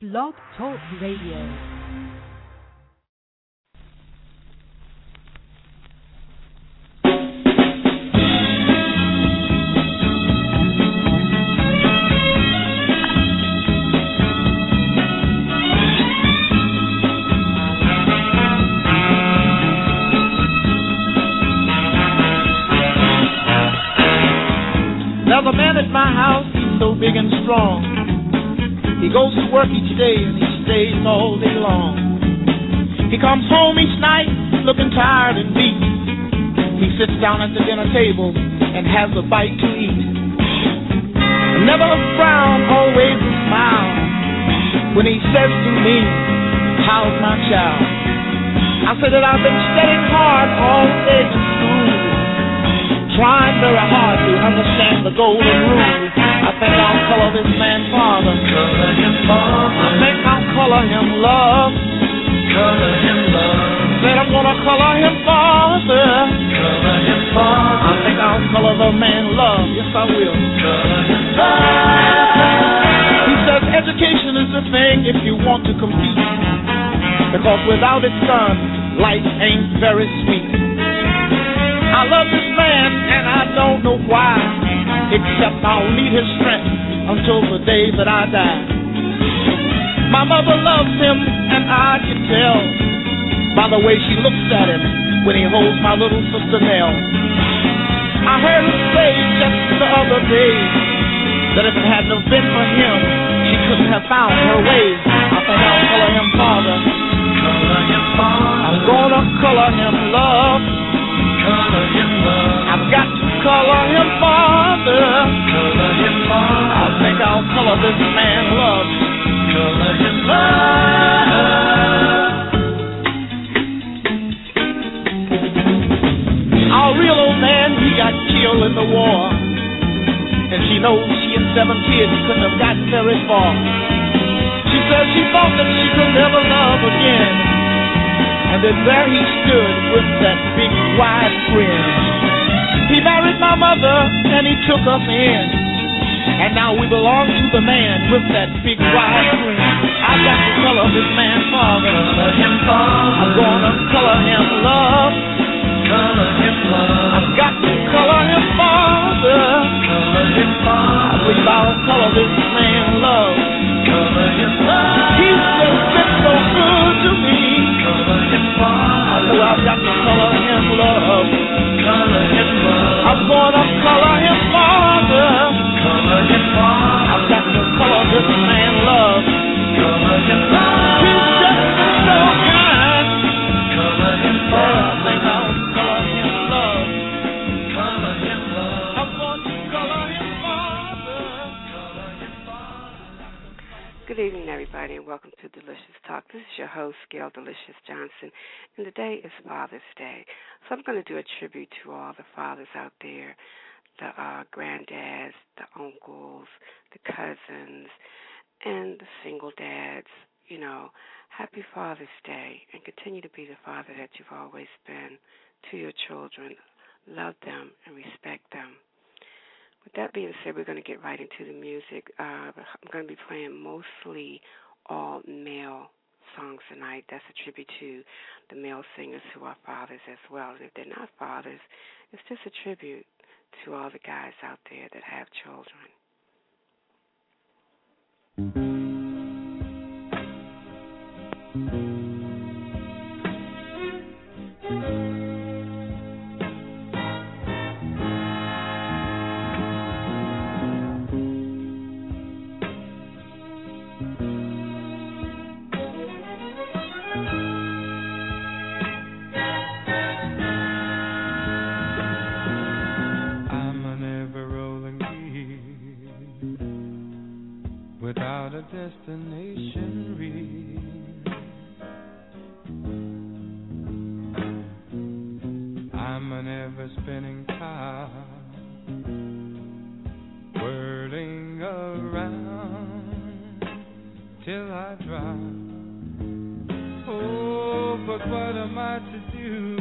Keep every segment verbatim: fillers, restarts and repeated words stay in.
Blog Talk Radio. There's a man at my house, he's so big and strong. He goes to work each day and he stays all day long. He comes home each night looking tired and beat. He sits down at the dinner table and has a bite to eat. Never a frown, always a smile when he says to me, "How's my child?" I said that I've been studying hard all day in school, trying very hard to understand the golden rule. I think I'll color this man father. Color him father. I think I'll color him love. Color him love. Said I'm gonna color him father. Color him father. I think I'll color the man love. Yes, I will. Color him love. He says education is the thing if you want to compete, because without it, son, life ain't very sweet. I love this man and I don't know why, except I'll need his strength until the day that I die. My mother loves him and I can tell by the way she looks at him when he holds my little sister Nell. I heard her say just the other day that if it hadn't have been for him, she couldn't have found her way. I think I'll color him father. Color him father. I'm gonna color him love. Color him love. I've got to color him father. Color him father. I think I'll color this man love. Color him love. Our real old man, he got killed in the war, and she knows she and seven kids couldn't have gotten very far. She said she thought that she could never love again, and then there he stood with that big wide grin. He married my mother and he took us in, and now we belong to the man with that big wide grin. I've got to color this man father. Color him father. I'm gonna color him love. Color him love. I've got to color him father. Color him father. I believe I'll color this man love. Color him love. He's just been so good to me. Color him father. I know I've got to color him love. Color him love. I'm gonna color him father. Color him father. I've got to color this man love. Color him love. He's just been so kind. Color him father. I think I'll color him love. Color him love. I'm going to color him father. Color him father. Good evening, everybody, and welcome to Delicious Talk. This is your host, Gail Delicious Johnson, and today is Father's Day. So I'm going to do a tribute to all the fathers out there, the uh, granddads, the uncles, the cousins, and the single dads. You know, happy Father's Day, and continue to be the father that you've always been to your children. Love them and respect them. With that being said, we're going to get right into the music. Uh, I'm going to be playing mostly all male songs tonight. That's a tribute to the male singers who are fathers as well. And if they're not fathers, it's just a tribute to all the guys out there that have children. Without a destination reach, I'm an ever-spinning top, whirling around till I drop. Oh, but what am I to do?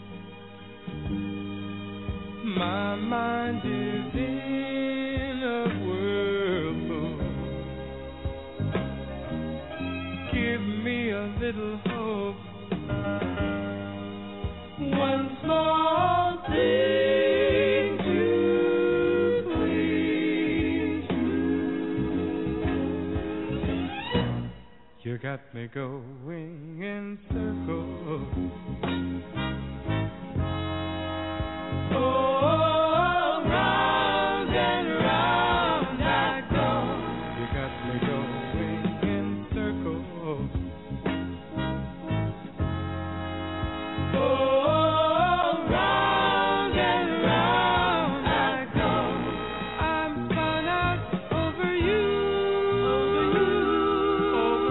My mind is in a whirlpool. a little hope. One small thing to cling to. You got me going in circles. Oh, round and round I go. You got me going in circles. Oh, round and round I go. I'm spun out over you, over you, over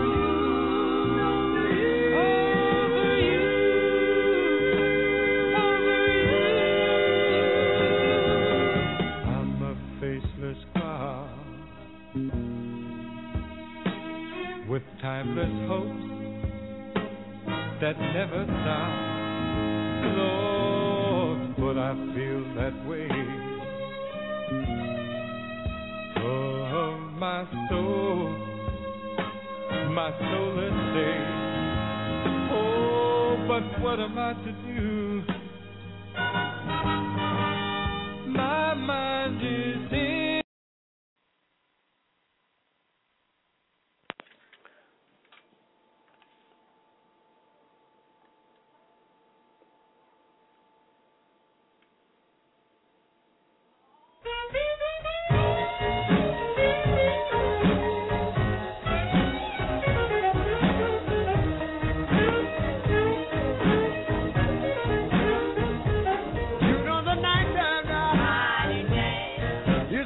you, over you, over you. I'm a faceless cloud with timeless hopes that never stop. Lord, but I feel that way. Oh, my soul, my soul is saved. Oh, but what am I to do? My mind is in. You know the night time now. You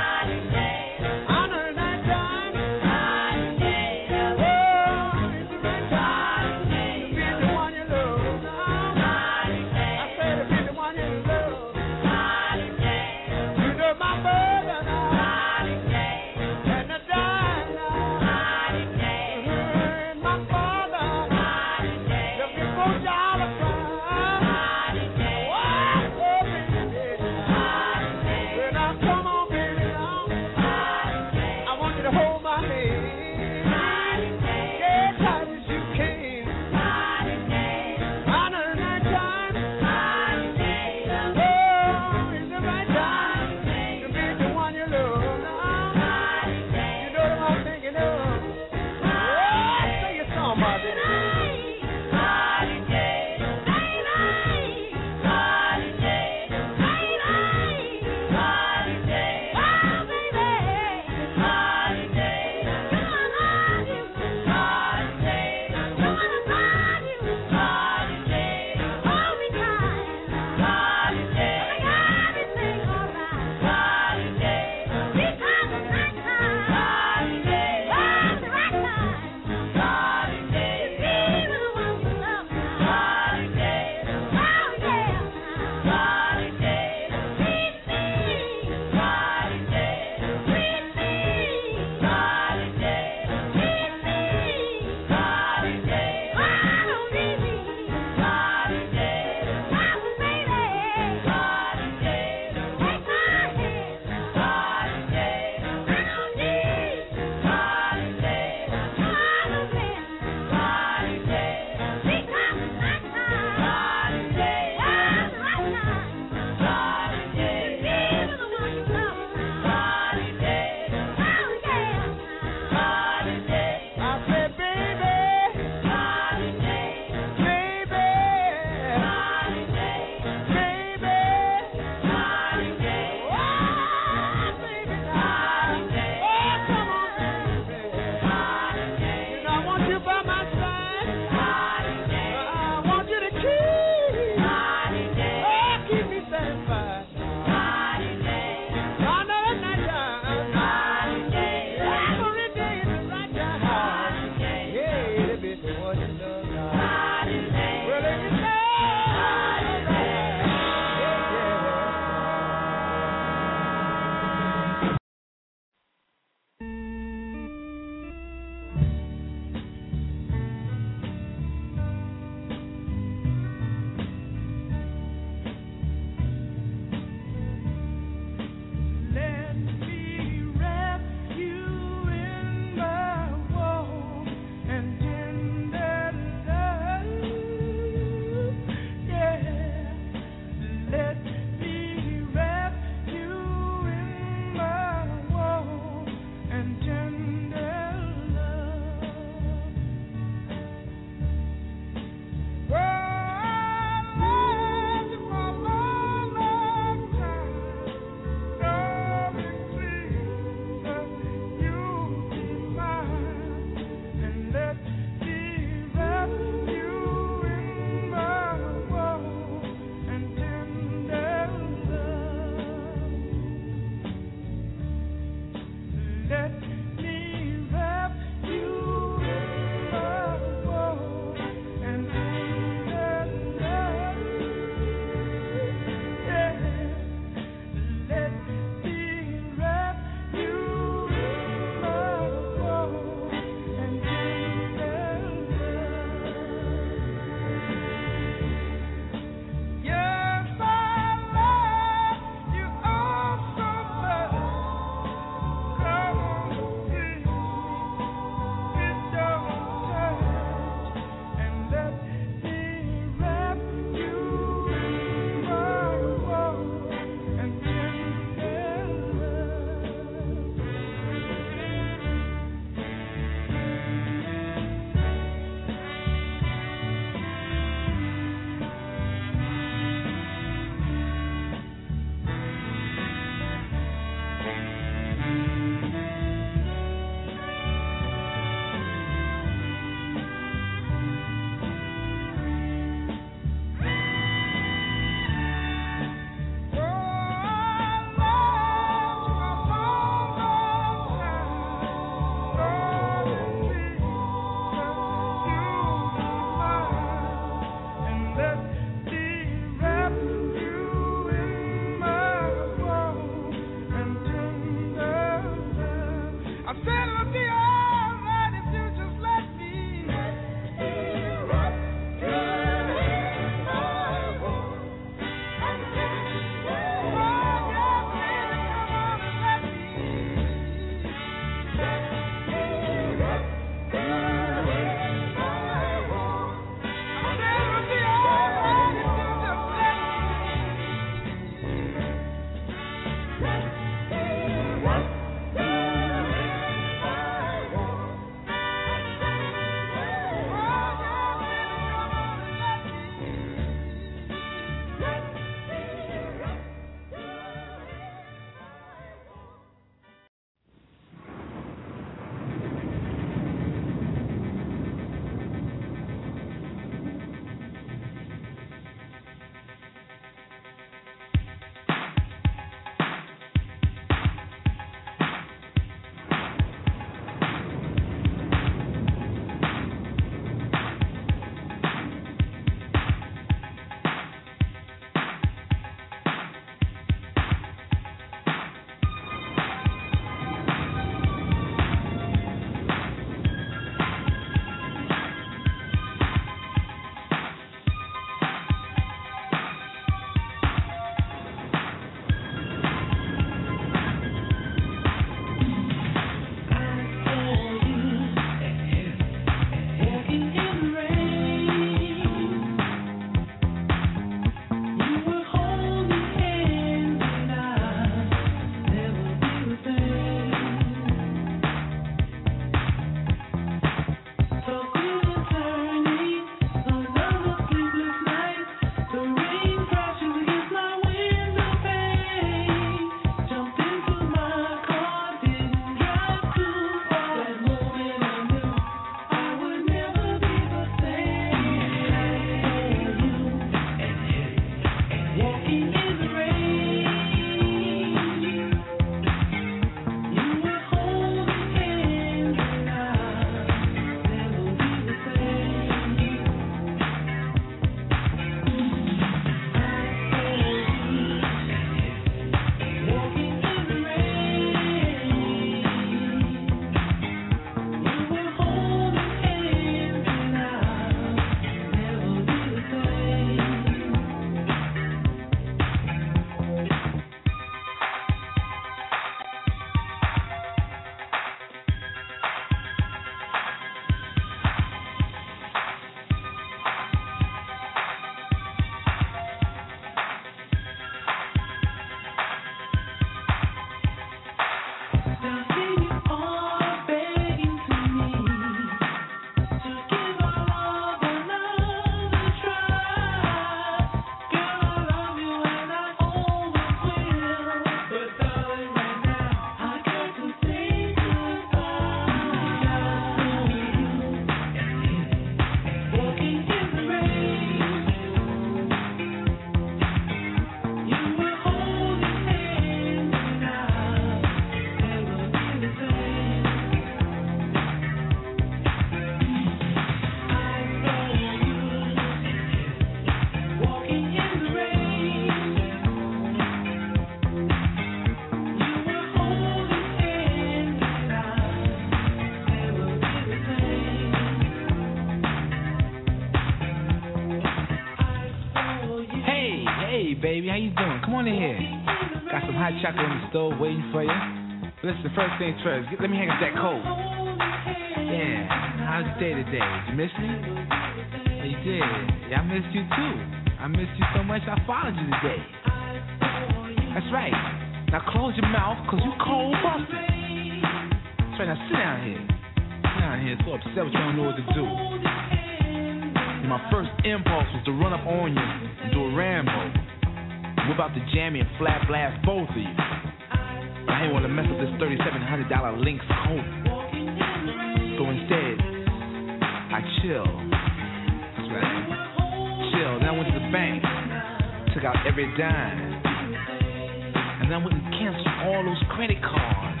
baby. How you doing? Come on in here. Got some hot chocolate on the stove waiting for you. Listen, first things first, let me hang up that coat. Yeah, how's your day today? Did you miss me? Yeah, you did. Yeah, I missed you too. I missed you so much I followed you today. That's right. Now close your mouth, cause you cold busted. That's right, now sit down here. Sit down here, so upset with you, don't know what to do. And my first impulse was to run up on you and do a Rambo. Whip out the jammy and flat blast both of you. But I ain't want to mess up this thirty-seven hundred dollars Lynx coat. So instead, I chill. That's right. Chill. Then I went to the bank, took out every dime. And then I went and canceled all those credit cards.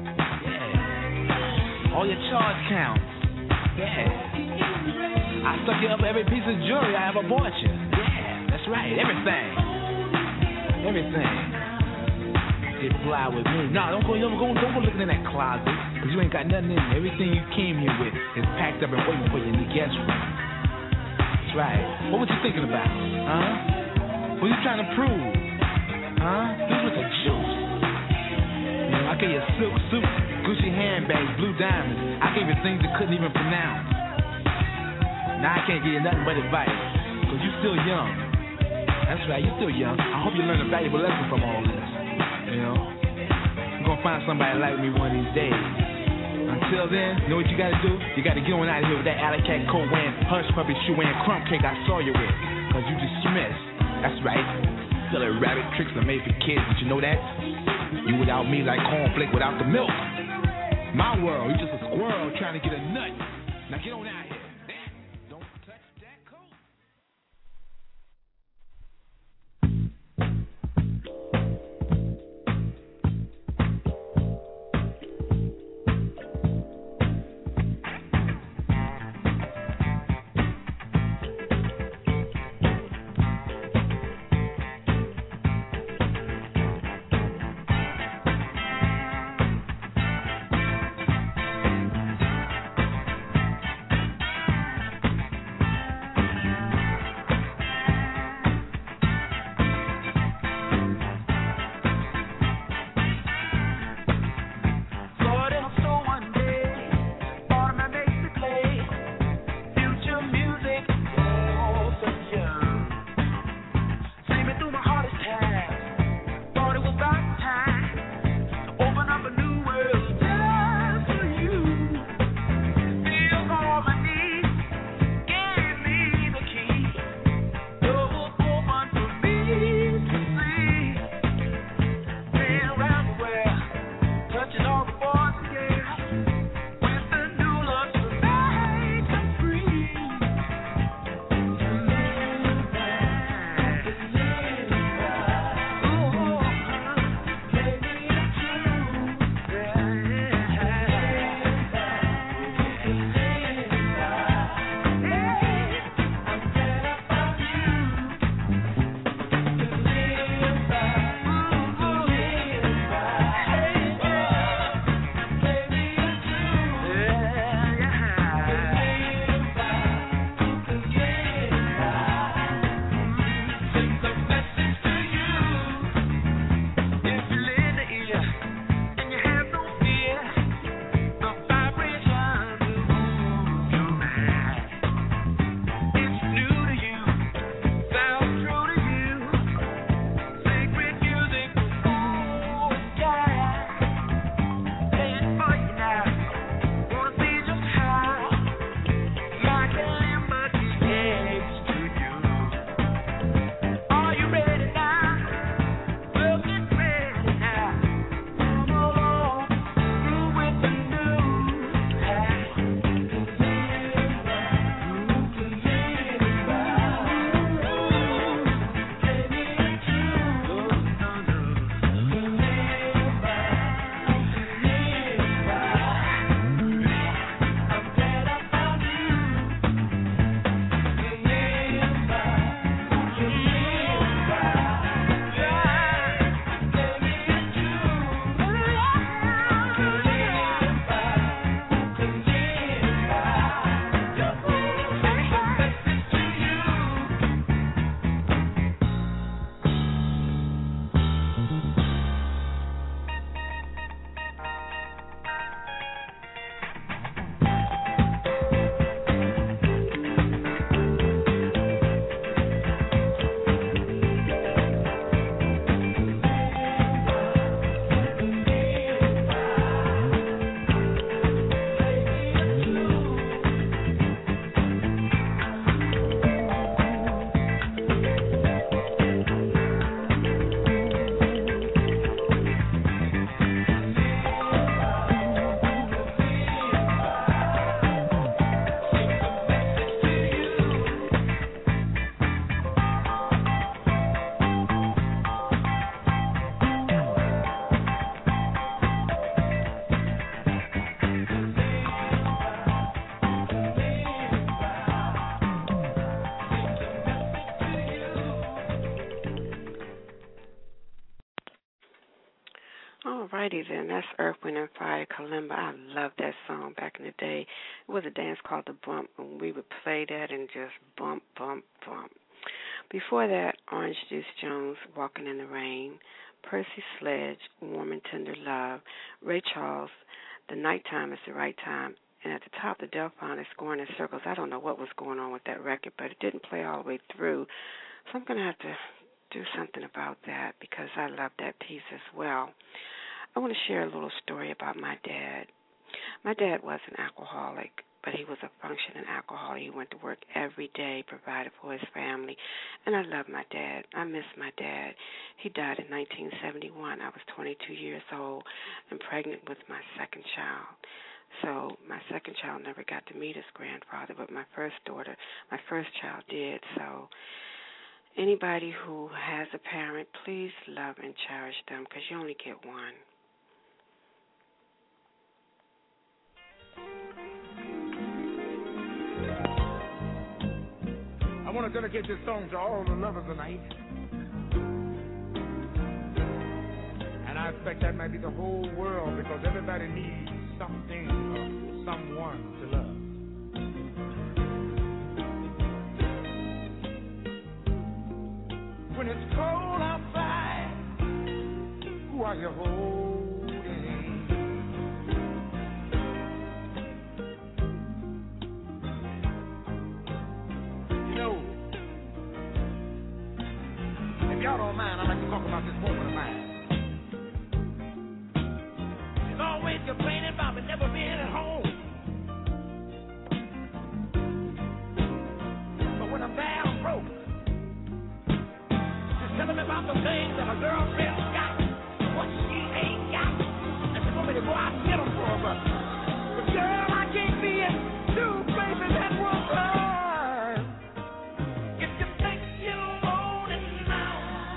Yeah. All your charge counts. Yeah. I stuck you up every piece of jewelry I ever bought you. Yeah, that's right. Everything. Everything. Get fly with me. Nah, don't go, don't go, don't go looking in that closet, cause you ain't got nothing in there. Everything you came here with is packed up and waiting for you in the guest room. That's right. What was you thinking about? Huh? What you trying to prove? Huh? This was the juice. You know, I gave you silk suits, Gucci handbags, blue diamonds. I gave you things you couldn't even pronounce. Now I can't give you nothing but advice, cause you still young. That's right, you're still young. I hope you learn a valuable lesson from all this. You know? You're gonna find somebody like me one of these days. Until then, you know what you gotta do? You gotta get on out of here with that alley cat coat wearing, hush puppy shoe wearing, crumb cake I saw you with. Cause you dismissed. That's right. Silly rabbit tricks are made for kids. Did you know that? You without me like cornflake without the milk. My world, you just a squirrel trying to get a nut. Now get on out of here. righty then, that's Earth, Wind and Fire, Kalimba. I loved that song back in the day. It was a dance called the bump, and we would play that and just bump, bump, bump. Before that, Orange Juice Jones, Walking in the Rain, Percy Sledge, Warm and Tender Love, Ray Charles, The Nighttime is the Right Time, and at the top, the Delphonics Going in Circles. I don't know what was going on with that record, but it didn't play all the way through, so I'm going to have to do something about that because I love that piece as well. I want to share a little story about my dad. My dad was an alcoholic, but he was a functioning alcoholic. He went to work every day, provided for his family, and I love my dad. I miss my dad. He died in nineteen seventy-one. I was twenty-two years old and pregnant with my second child. So my second child never got to meet his grandfather, but my first daughter, my first child did. So anybody who has a parent, please love and cherish them because you only get one. I want to dedicate this song to all the lovers tonight. And I expect that might be the whole world because everybody needs something or someone to love. When it's cold outside, who are you holding? You know, if y'all don't mind, I'd like to talk about this woman of mine. She's always complaining about me never being at home. But when I'm down broke, telling me about the things that a girlfriend's got, what she ain't got, and she want me to go out and get them for her. But, but girl, I can't be in two places at one time. If you think you own it now,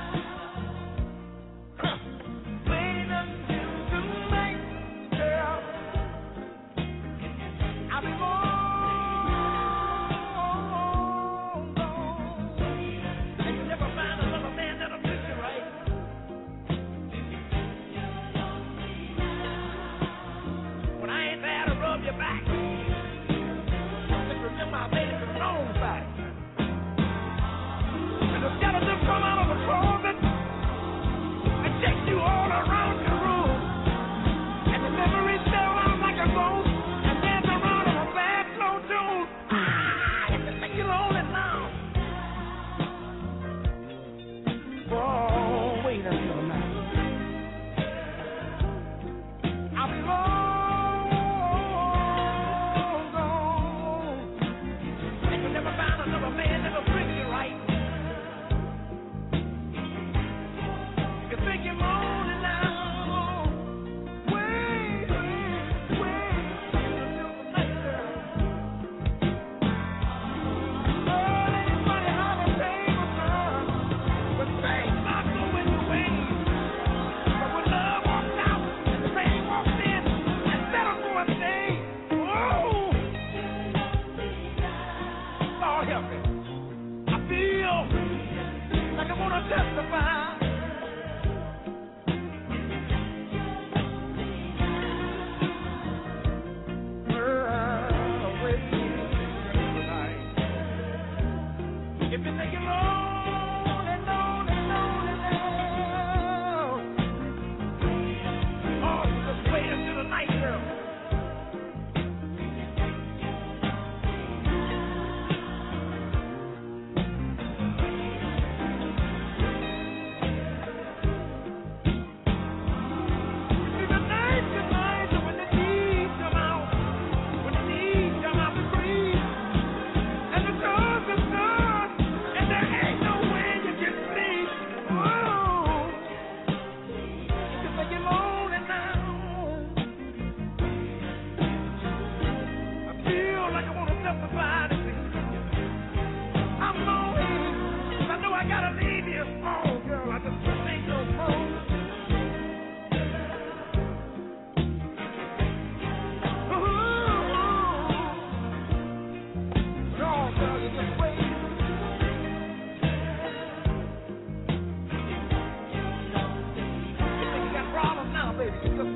huh, wait until tonight, girl. I'll be gone. And you never find another man that'll treat you right.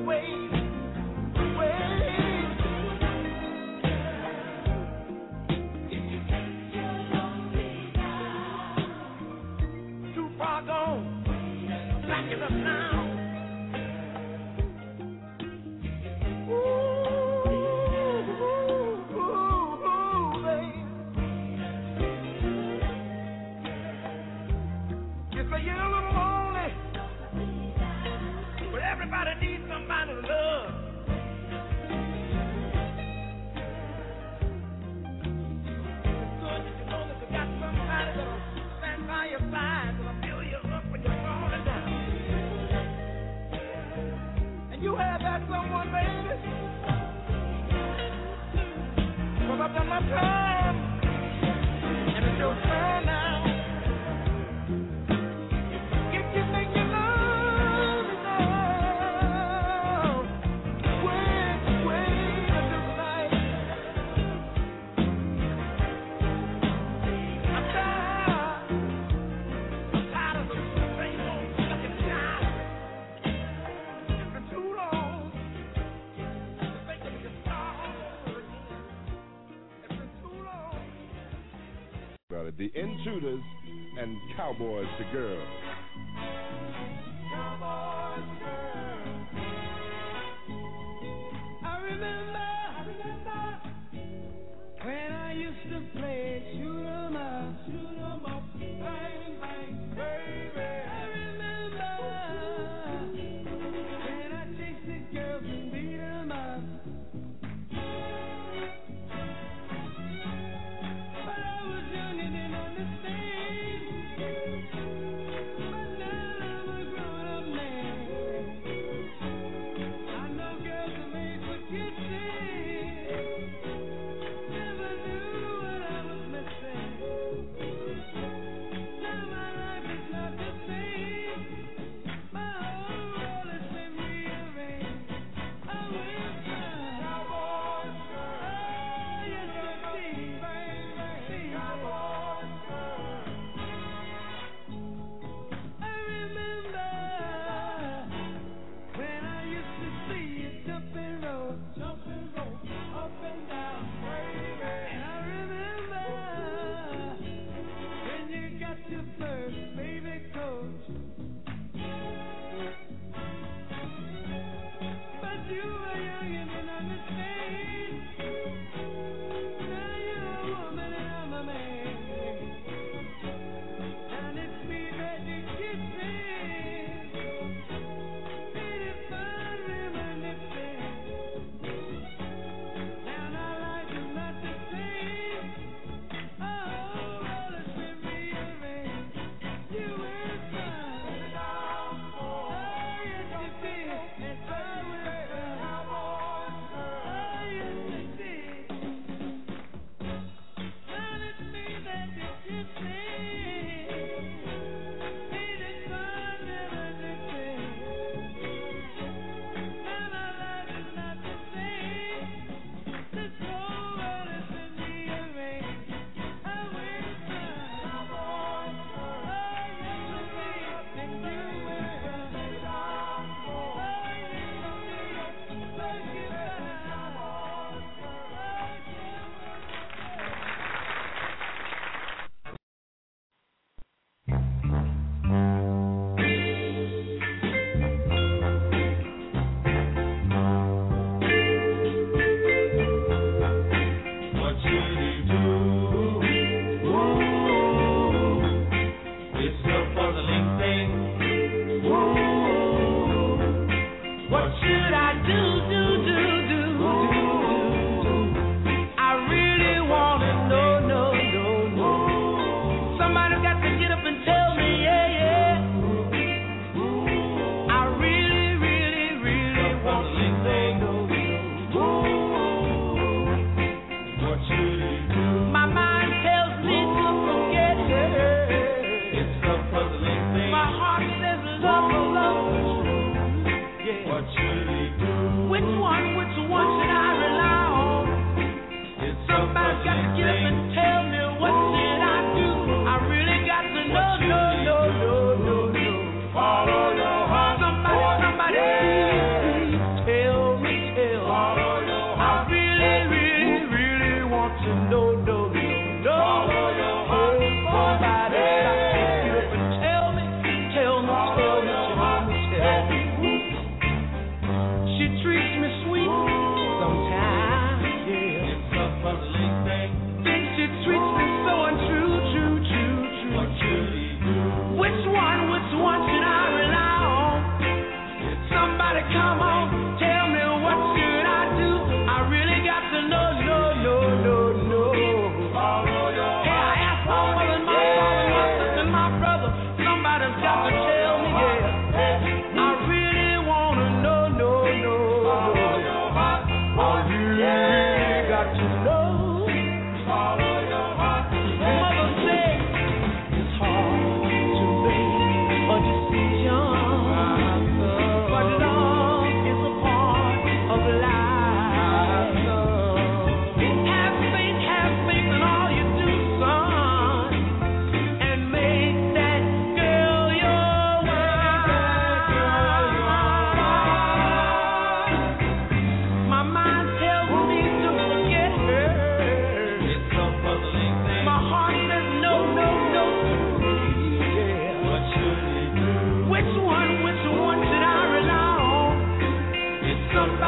The Intruders and Cowboys to Girls. Cowboys to Girls. I remember, I remember when I used to play shoot 'em up, shoot 'em up, bang, bang, baby. I remember when I chased the girls and beat 'em up. But I was young and didn't understand.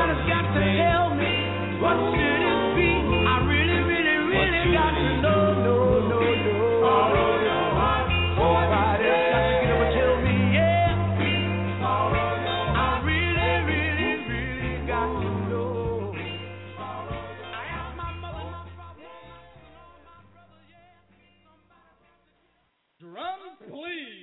Somebody's got to tell me what should it be. I really, really, really got to know, no, no, no. Sorrow your heart. Somebody's got to get up and tell me, yeah. Sorrow your heart. I really, really, really got to know. I asked my mother, my father, my brother, yeah. Drum, please.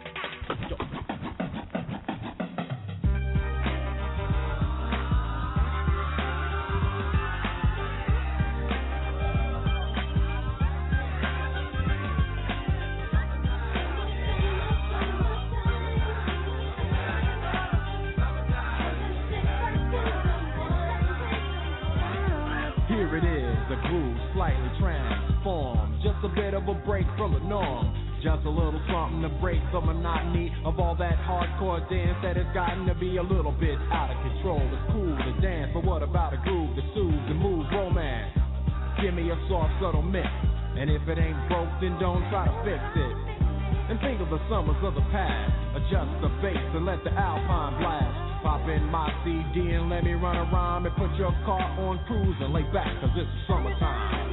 Here it is, the groove slightly transformed. Just a bit of a break from the norm. Just a little something to break the monotony of all that hardcore dance that has gotten to be a little bit out of control. It's cool to dance, but what about a groove that soothes and moves romance? Give me a soft, subtle mix, and if it ain't broke, then don't try to fix it. And think of the summers of the past. Adjust the bass and let the alpine blast. Pop in my C D and let me run around and put your car on cruise and lay back, cause it's summertime.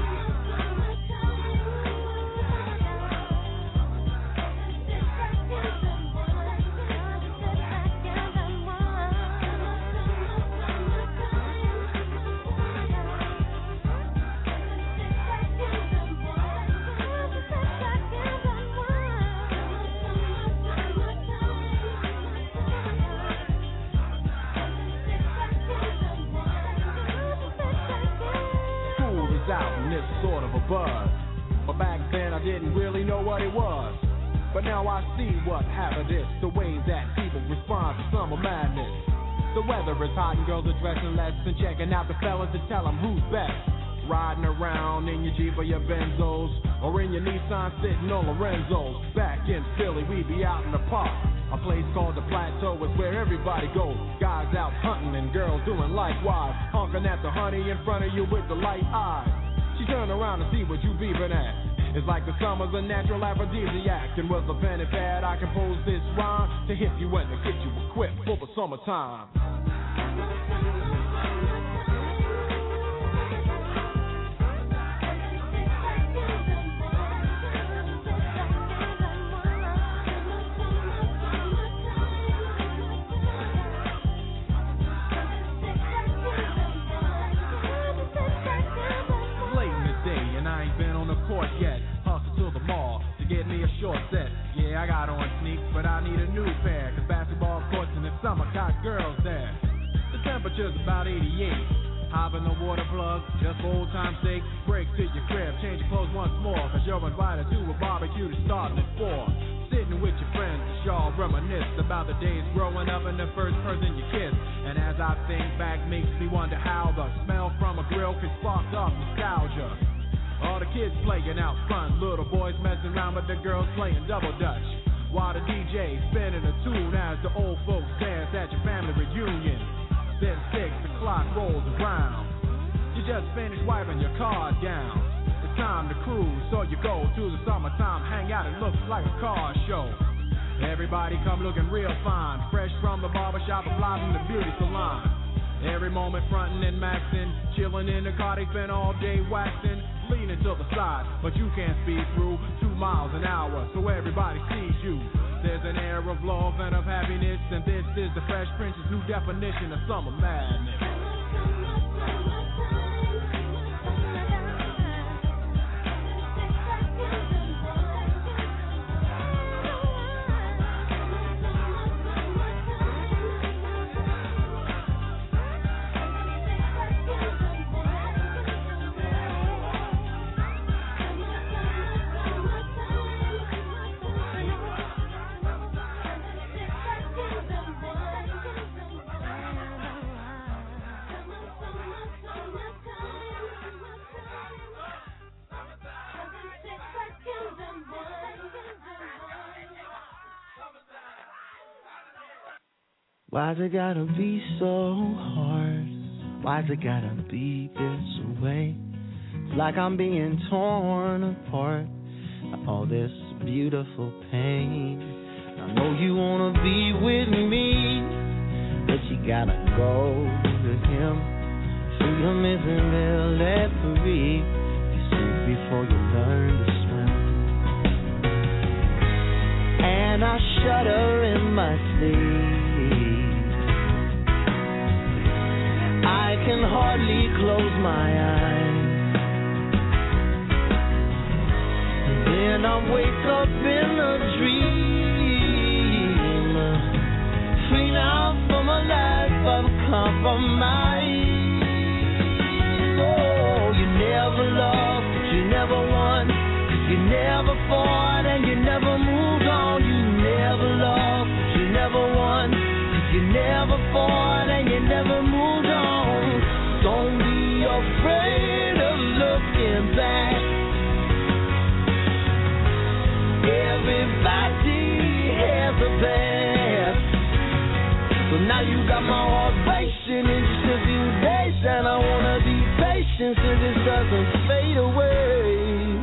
Sort of a buzz, but back then I didn't really know what it was. But now I see what happened is the way that people respond to summer madness. The weather is hot and girls are dressing less and checking out the fellas to tell them who's best. Riding around in your Jeep or your Benzos, or in your Nissan sitting on Lorenzo's. Back in Philly, we be out in the park. A place called the Plateau is where everybody goes. Guys out hunting and girls doing likewise. Honking at the honey in front of you with the light eyes. She turned around to see what you beeping at. It's like the summer's a natural aphrodisiac. And with a pen and pad, I compose this rhyme to hit you and to get you equipped for the summertime. Yet, hustle to the mall to get me a short set. Yeah, I got on sneaks, but I need a new pair. Cause basketball courts in the summer got girls there. The temperature's about eighty-eight. Hop in the water plug, just for old time's sake. Break to your crib, change your clothes once more. Cause you're invited to a barbecue to starting at four. Sitting with your friends, y'all reminisce about the days growing up and the first person you kissed. And as I think back, makes me wonder how the smell from a grill can spark off nostalgia. All the kids playing out front, little boys messing around with the girls playing double dutch. While the D J spinning a tune as the old folks dance at your family reunion. Then six o'clock rolls around. You just finished wiping your car down. It's time to cruise, so you go to the summertime hangout. It looks like a car show. Everybody come looking real fine, fresh from the barbershop or fly from the beauty salon. Every moment frontin' and maxin', chillin' in the car, they spend all day waxin'. Leaning to the side, but you can't speed through two miles an hour, so everybody sees you. There's an air of love and of happiness, and this is the Fresh Prince's new definition of summer madness. Why's it gotta be so hard? Why's it gotta be this way? It's like I'm being torn apart by all this beautiful pain. I know you wanna be with me, but you gotta go can hardly close my eyes. And then I wake up in a dream, free now from a life of compromise. Oh, you never loved, but you never won. You never fought and you never moved on. You never loved, but you never won. You never fought and you never moved on. Don't be afraid of looking back. Everybody has a past. So now you got my heart racing in just a few days, and I wanna be patient so this doesn't fade away.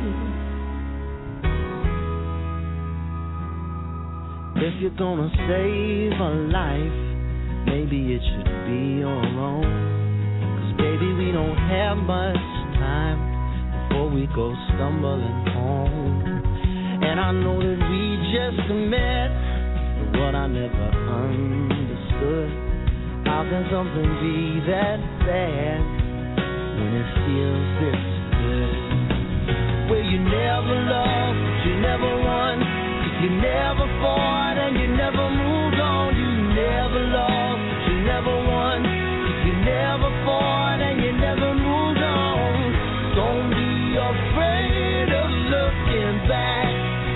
If you're gonna save a life, maybe it should be your own. Cause baby, we don't have much time before we go stumbling home. And I know that we just met, but what I never understood, how can something be that bad when it feels this good? Well, you never loved, but you never won. You never fought and you never moved on. You never loved, but you never won. You never fought and you never moved on. Don't be afraid of looking back.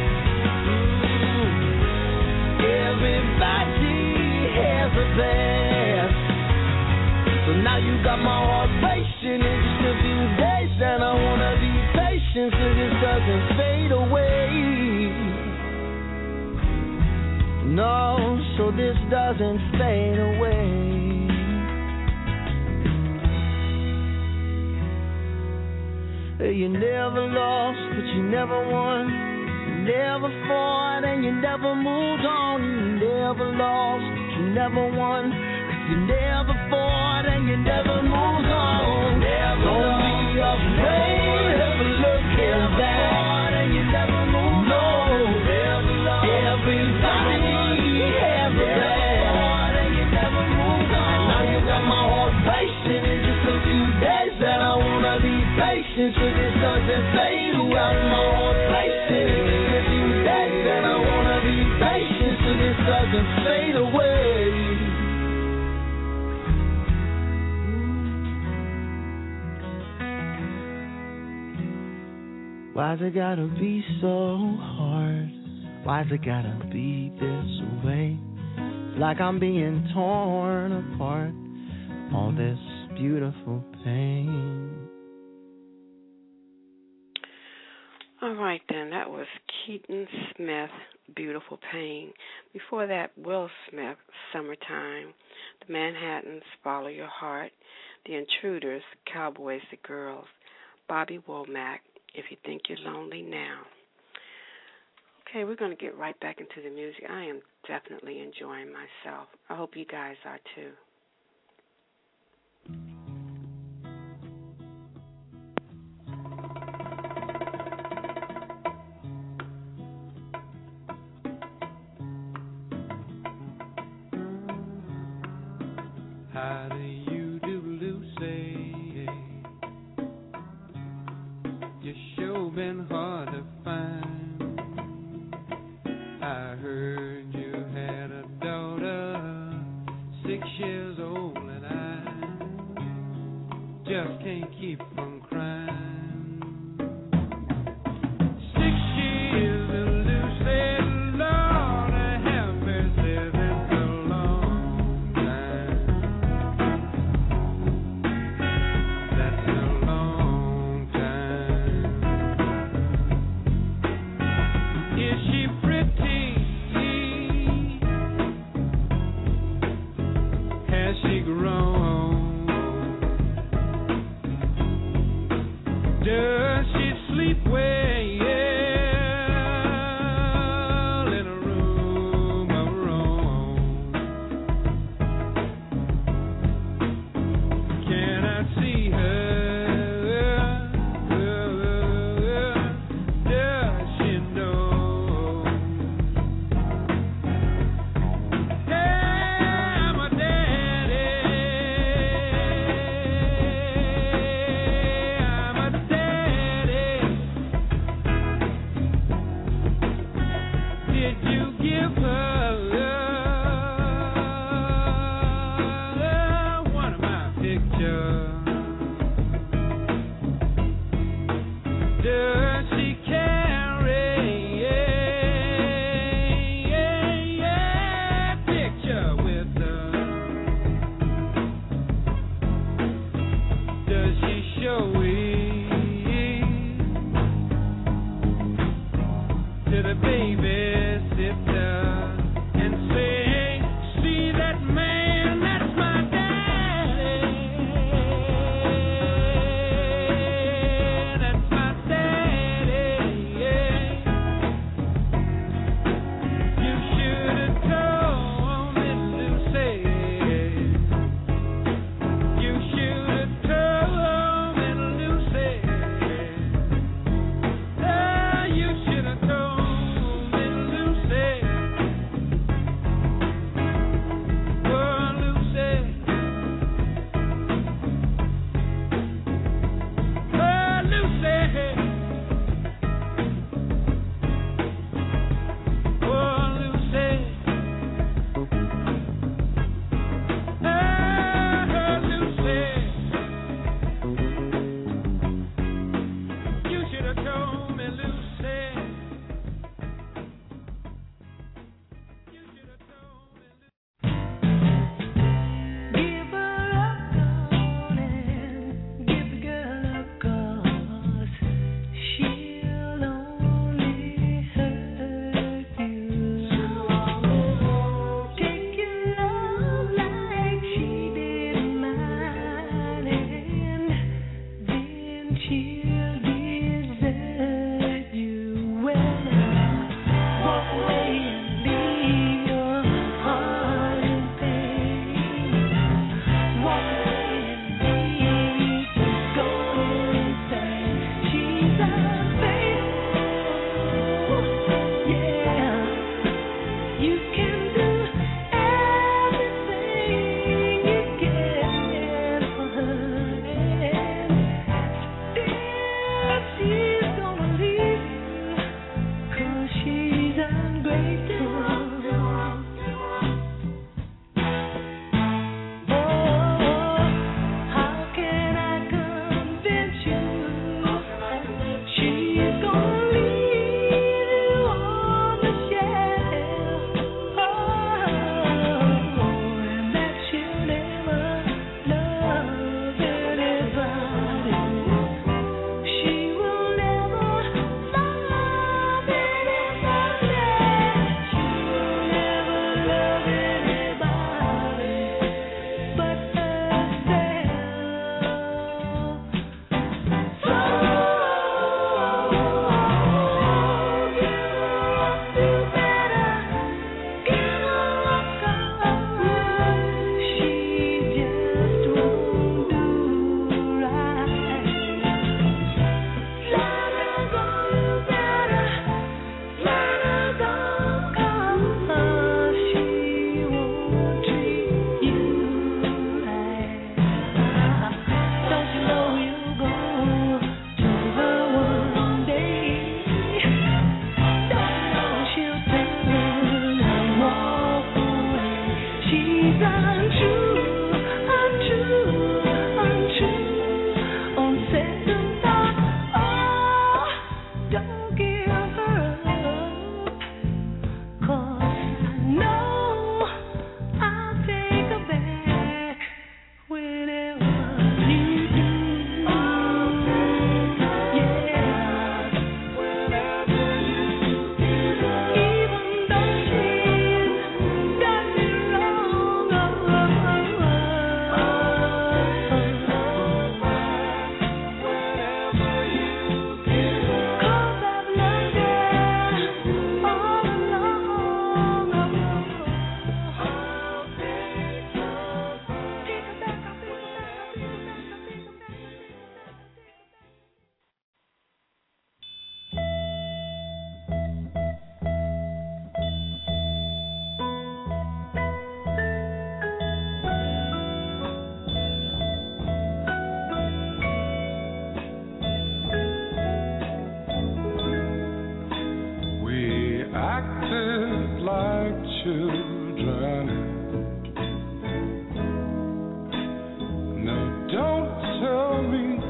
Mm. Everybody has a past. So now you got my heart racing in just a few days, and I wanna be patient so this doesn't fade away. No, so this doesn't fade away. You never lost, but you never won. You never fought and you never moved on. You never lost, but you never won. You never fought and you never moved on. Never Don't be afraid of looking back. And you never moved on. Never lost. Everybody. Patient so this doesn't fade away. My heart racing in a few days, and I wanna be patient so this doesn't fade away. Why's it gotta be so hard? Why's it gotta be this way? It's like I'm being torn apart. All this beautiful pain. All right, then. That was Keaton Smith, Beautiful Pain. Before that, Will Smith, Summertime. The Manhattans, Follow Your Heart. The Intruders, Cowboys to Girls. Bobby Womack, If You Think You're Lonely Now. Okay, we're going to get right back into the music. I am definitely enjoying myself. I hope you guys are too. How do you do, Lucy? You sure been hard to find. I heard you had a daughter, six years old, and I just can't keep from crying. Six years of Lucy, Lord have mercy, that's a long time. That's a long time. Is she pretty? Has she grown?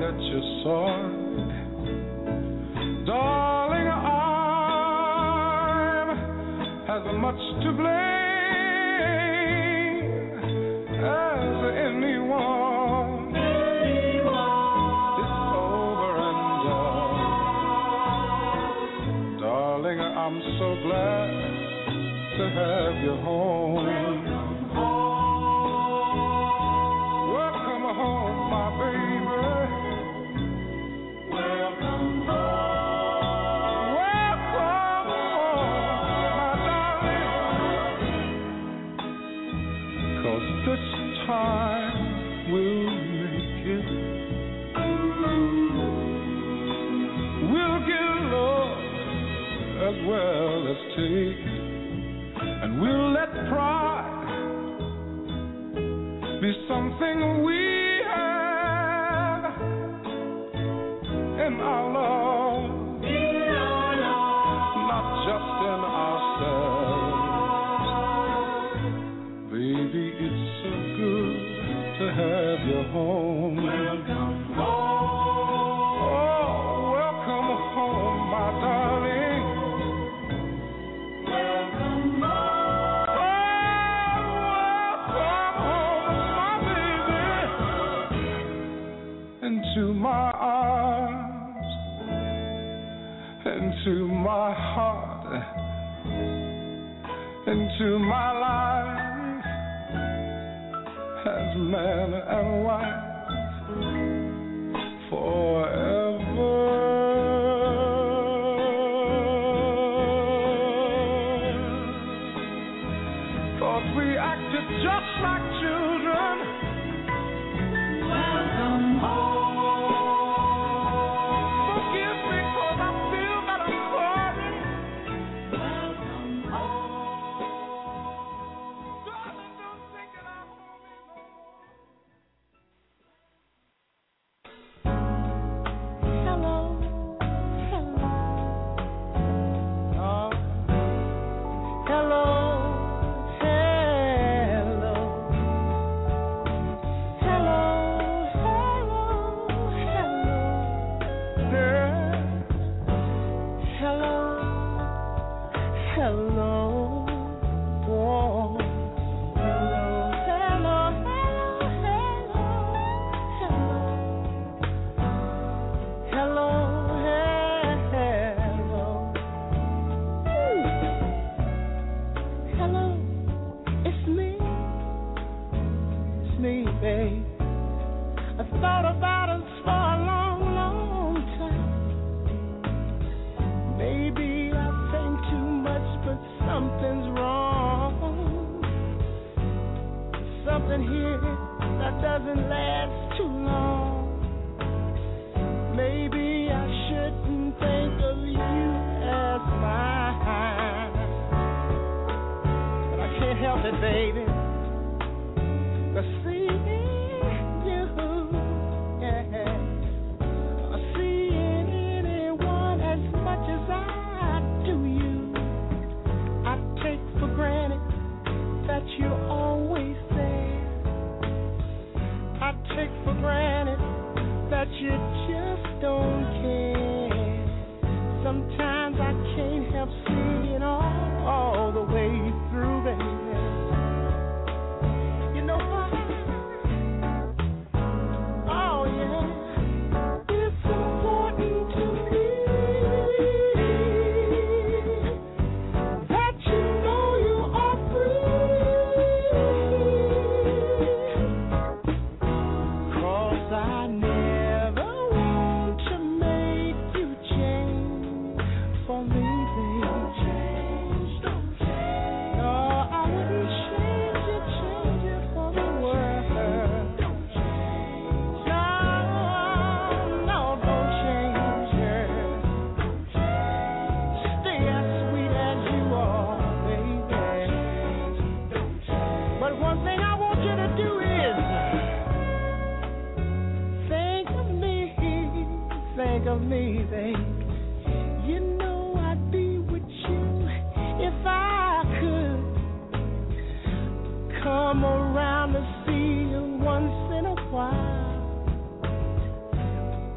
that you're sorry. Darling, I'm as much to blame as anyone. It's over and done. Darling, I'm so glad to have you home. Welcome home, my baby. Welcome home. Welcome home, my darling. 'Cause this time we'll make it. We'll give love as well as take. And we'll let pride be something we have in our love, not just in ourselves. Baby, it's so good to have you home. Welcome home. Oh, welcome home, my darling. Welcome home. Into my arms, into my heart, into my life, as man and wife, forever. 'Cause we acted just like children. Welcome home. Come around to see you once in a while.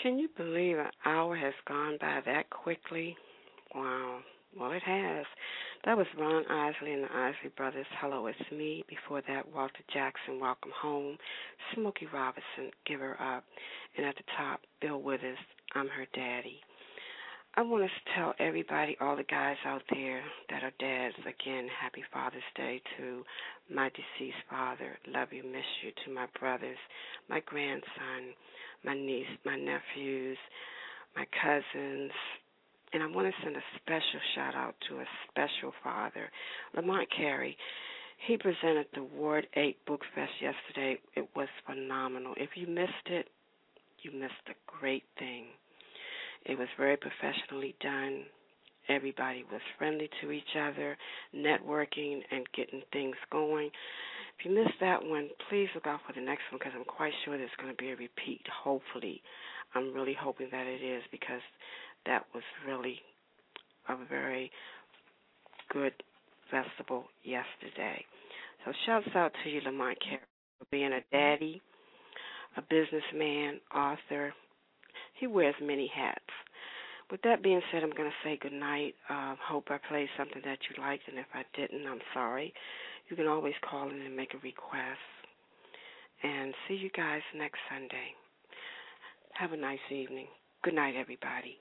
Can you believe an hour has gone by that quickly? Wow. Well, it has. That was Ron Isley and the Isley Brothers, Hello, It's Me. Before that, Walter Jackson, Welcome Home. Smokey Robinson, Give Her Up. And at the top, Bill Withers, I'm Her Daddy. I want to tell everybody, all the guys out there that are dads, again, happy Father's Day to my deceased father. Love you, miss you. To my brothers, my grandson, my niece, my nephews, my cousins. And I want to send a special shout-out to a special father, Lamont Carey. He presented the Ward eight Book Fest yesterday. It was phenomenal. If you missed it, you missed a great thing. It was very professionally done. Everybody was friendly to each other, networking and getting things going. If you missed that one, please look out for the next one because I'm quite sure there's going to be a repeat, hopefully. I'm really hoping that it is because that was really a very good festival yesterday. So shouts out to you, Lamont Carey, for being a daddy, a businessman, author. He wears many hats. With that being said, I'm going to say good night. Uh, hope I played something that you liked, and if I didn't, I'm sorry. You can always call in and make a request. And see you guys next Sunday. Have a nice evening. Good night, everybody.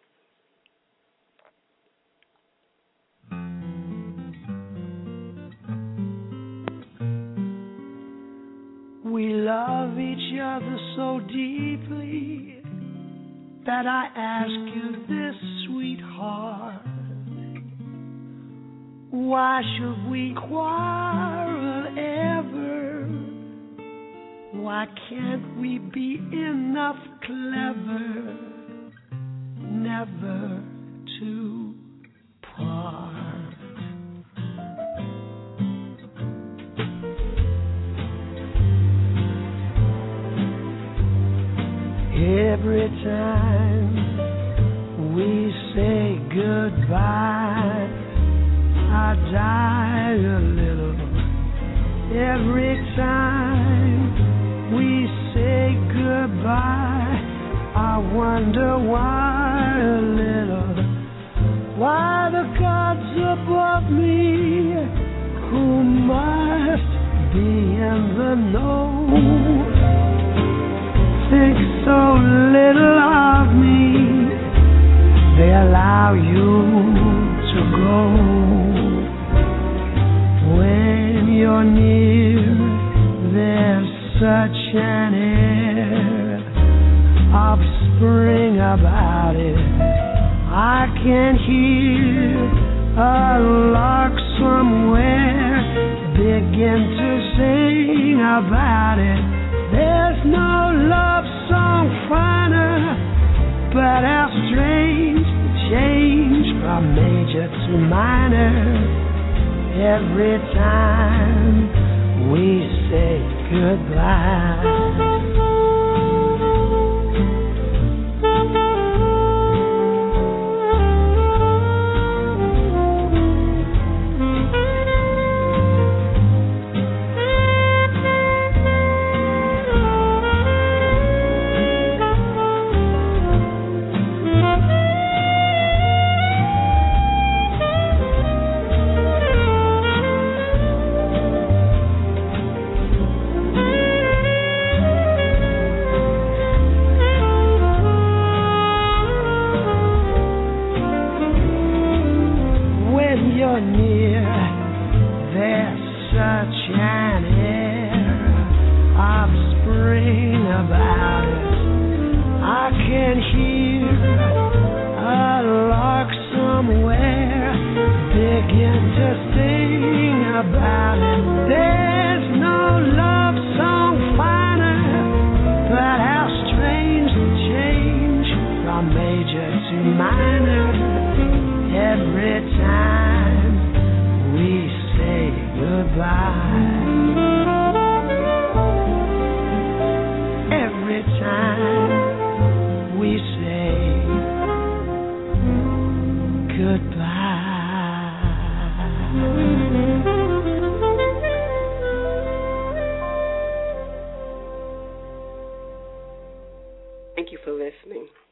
We love each other so deeply that I ask you this, sweetheart. Why should we quarrel ever? Why can't we be enough clever never to part? Every time we say goodbye, I die a little. Every time we say goodbye, I wonder why a little. Why the gods above me, who must be in the know, think so little of me, they allow you to go. When you're near, there's such an air of spring about it. I can hear a lark somewhere begin to sing about it. There's no love song finer, but how strange the change from major to minor. Every time we say goodbye. Thank you for listening.